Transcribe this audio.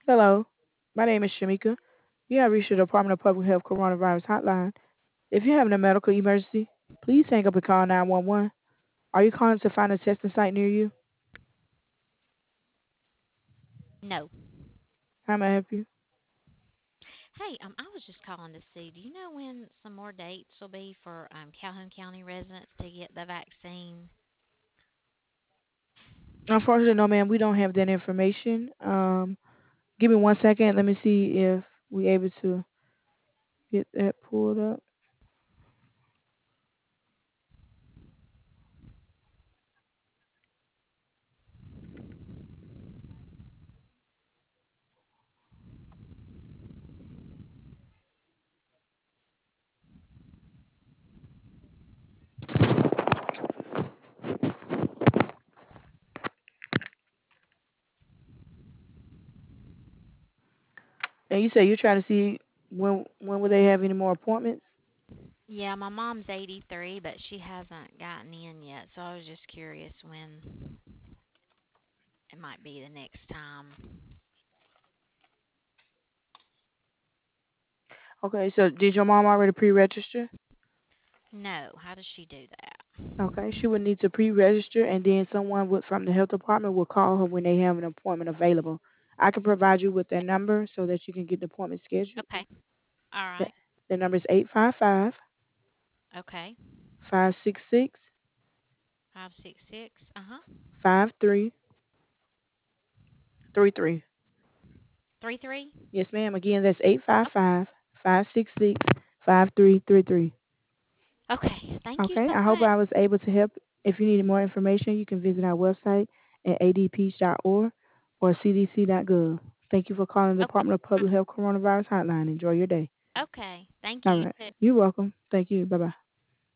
Hello, my name is Shamika. You have reached the Department of Public Health Coronavirus Hotline. If you're having a medical emergency, please hang up and call 911. Are you calling to find a testing site near you? No. How may I help you? Hey, I was just calling to see, do you know when some more dates will be for Calhoun County residents to get the vaccine? Unfortunately, no, ma'am. We don't have that information. Give me 1 second. Let me see if we able to get that pulled up. And you say you're trying to see when will they have any more appointments? Yeah, my mom's 83, but she hasn't gotten in yet, so I was just curious when it might be the next time. Okay, so did your mom already pre-register? No, how does she do that? Okay, she would need to pre-register, and then someone would from the health department will call her when they have an appointment available. I can provide you with their number so that you can get the appointment scheduled. Okay, all The, right. the number is 855 Okay, 566 566. Uh huh. 5333. 33. Yes, ma'am. Again, that's eight five Oh, five 566 5333. okay. Thank you Okay, so I hope much. I was able to help. If you need more information, you can visit our website at adpeach.org or cdc.gov. Thank you for calling the Okay. Department of Public Health Coronavirus Hotline. Enjoy your day. Okay. Thank All you. You right. too. You're welcome. Thank you. Bye bye.